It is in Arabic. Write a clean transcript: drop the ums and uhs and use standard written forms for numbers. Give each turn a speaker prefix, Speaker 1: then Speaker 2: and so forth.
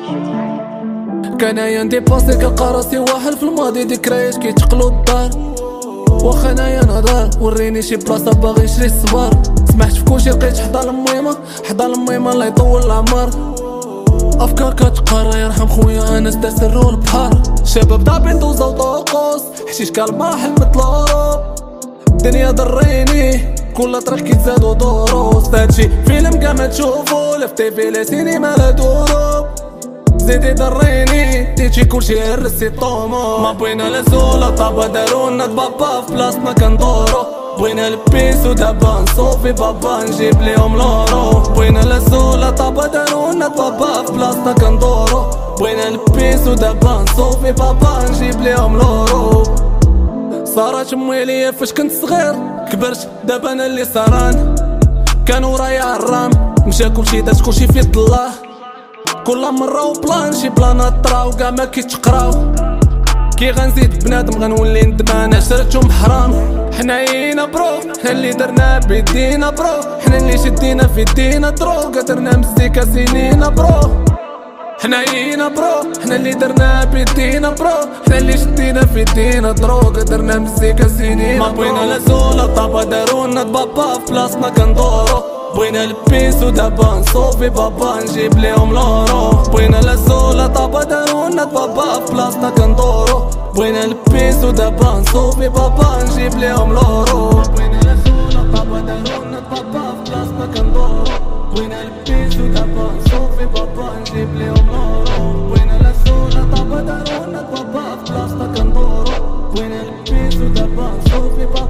Speaker 1: كان يندي باسي كلقى راسي واحد في الماضي ذكريات كيتقلو الدار. واخا انايا نهضر وريني شي بلاصه باغي نشري الصبار. سمحت في كلشي لقيت حدا الميمه الله يطول العمر. افكار كتقرا يرحم خويا انس دار سرو البحر. شباب ضابين دوزا وطوقوس حشيش كالبحر مثل اوروب. الدنيا ضريني كل طريق كيتزادو دروس. هادشي فيلم كاع ما تشوفو لا في تيفي لا سينما لا دروب. زيدي ضريني ديتشي كلشي هرسي طومو. ما بغينا لا زولا طابا دارونا بابا في بلاصتنا كندورو. بغينا البيس ودابا نصوفي بابا نجيب ليهم لورو. بغينا لا زولا طابا دارونا بابا في بلاصتنا كندورو. بغينا البيس ودابا نصوفي بابا نجيب ليهم لورو. صارت امي ليا فاش كنت صغير كبرت دابا انا اللي صران. كانوا ورايا عرام مشى كلشي داز كلشي في يد الله. كل مرة وبلان شي بلانات طراو كاع ما كيتقراو. كي غنزيد بنادم غنولي ندمان عشرتهم حرام. حناينا برو حنا اللي درنا بيدينا برو. حنا اللي شدينا في يدينا دروغ درنا مزيكا سنينا برو. حناينا برو حنا اللي درنا بيدينا برو. حنا اللي شدينا في يدينا دروغ درنا مزيكا سنينا. ما بغينا لا زولا طابا دارونا بابا في بلاصتنا كندورو. بغينا البيس ودابا نصوفي بابا نجيب ليهم لورو. بغينا لا زولا طابا دارونا بابا في بلاصتنا كندورو. بغينا البيس ودابا نصوفي بابا نجيب ليهم لورو. بغينا لا زولا طابا دارونا بابا في بلاصتنا كندورو. بغينا البيس ودابا نصوفي بابا نجيب ليهم لورو. بغينا لا زولا طابا دارونا بابا في بلاصتنا كندورو. بغينا البيس ودابا نصوفي بابا